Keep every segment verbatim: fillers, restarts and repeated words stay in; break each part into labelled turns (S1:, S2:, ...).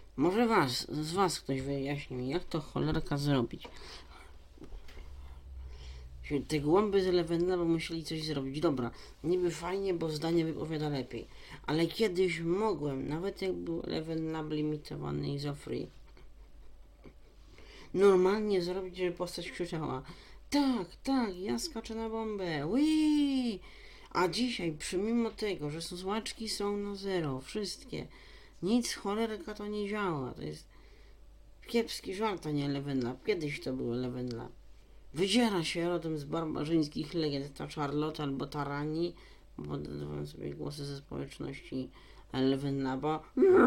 S1: Może was, z was ktoś wyjaśni mi, jak to cholerka zrobić. Te głąby z Eleven Laba musieli coś zrobić. Dobra, niby fajnie, bo zdanie wypowiada lepiej. Ale kiedyś mogłem, nawet jak był Eleven Lab limitowany i za free, normalnie zrobić, żeby postać krzyczała: tak, tak, ja skaczę na bombę, Wii! A dzisiaj, pomimo tego, że słuchaczki są na zero, wszystkie, nic cholerka to nie działa. To jest kiepski żart, a nie Eleven Lab. Kiedyś to był Eleven Lab. Wydziera się rodem z barbarzyńskich legend, ta Charlotte albo Tarani, bo dodawałem sobie głosy ze społeczności Eleven Laba.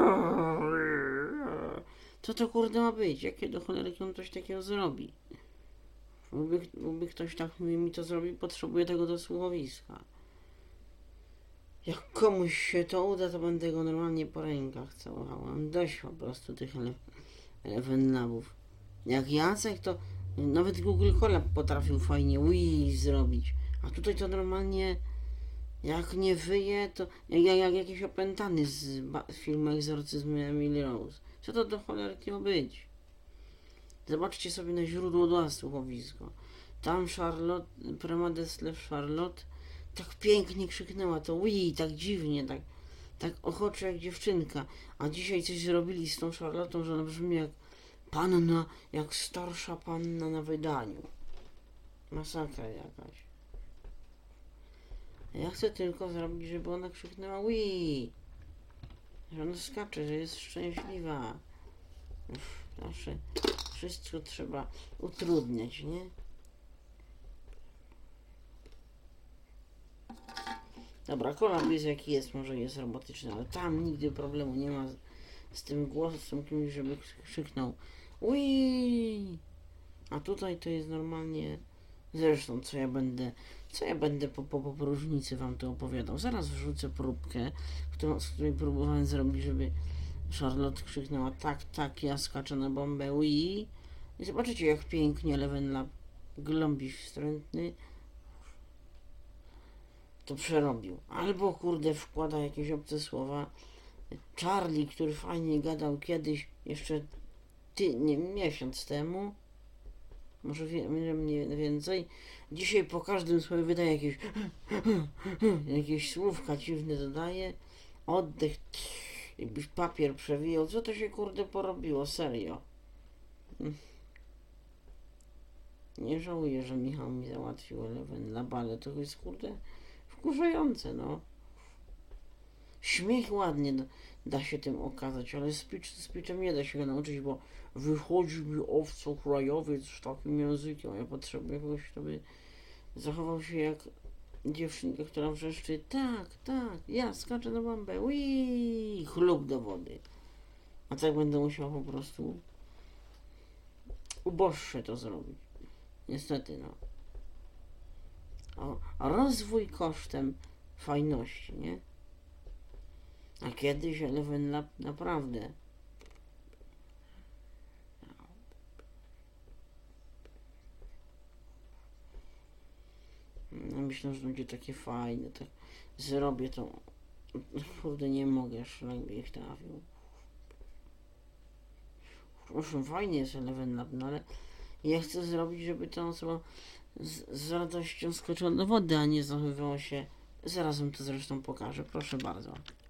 S1: Co to kurde ma być? Jakie do cholerki on coś takiego zrobi? Gdyby, gdyby ktoś tak mi to zrobił, potrzebuje tego do słuchowiska. Jak komuś się to uda, to będę go normalnie po rękach całował. Mam dość po prostu tych ele Eleven Labów. Jak Jacek, to nawet Google Colab potrafił fajnie Wii zrobić. A tutaj to normalnie, jak nie wyje, to jak, jak jakiś opętany z filmu Egzorcyzmu Emily Rose. Co to do cholerki ma być? Zobaczcie sobie na źródło do słuchowisko. Tam Charlotte, Premadeslew Charlotte tak pięknie krzyknęła to Wii, tak dziwnie, tak, tak ochoczo jak dziewczynka. A dzisiaj coś zrobili z tą Charlottą, że ona brzmi jak panna, jak starsza panna na wydaniu. Masakra jakaś. Ja chcę tylko zrobić, żeby ona krzyknęła Wii. Że ona skacze, że jest szczęśliwa. Uff, zawsze wszystko trzeba utrudniać, nie? Dobra, kolab jest jaki jest, może jest robotyczny, ale tam nigdy problemu nie ma z, z tym głosem kimś, żeby krzyknął Wii. A tutaj to jest normalnie. Zresztą co ja będę, co ja będę po, po, po próżnicy wam to opowiadał. Zaraz wrzucę próbkę, którą, z której próbowałem zrobić, żeby Charlotte krzyknęła tak, tak, ja skaczę na bombę Wii. I zobaczycie jak pięknie Eleven Lab, gląbisz wstrętny, to przerobił. Albo kurde wkłada jakieś obce słowa. Charlie, który fajnie gadał kiedyś, jeszcze ty, nie, miesiąc temu, może wie, mniej więcej, dzisiaj po każdym słowie wydaje jakieś jakieś słówka dziwne dodaje, oddech, jakbyś papier przewijał. Co to się kurde porobiło? Serio. Nie żałuję, że Michał mi załatwił Eleven Lab, ale to jest kurde wkurzające, no. Śmiech ładnie da, da się tym okazać, ale speech, speechem nie da się go nauczyć, bo wychodzi mi obcokrajowiec z takim językiem. Ja potrzebuję kogoś, kto by zachował się jak dziewczynka, która wrzeszczy tak, tak, ja skaczę na bombę, Wii, chlub do wody. A tak będę musiał po prostu uboższe to zrobić. Niestety, no. O, a rozwój kosztem fajności, nie? A kiedyś Eleven Lab naprawdę. No myślę, że będzie takie fajne. Tak zrobię to. Kurde, nie mogę, szlak by ich trafił. Proszę, fajnie jest Eleven Lab, no ale ja chcę zrobić, żeby ta osoba z, z radością skoczyła do wody, a nie zachowywała się. Zaraz wam to zresztą pokażę. Proszę bardzo.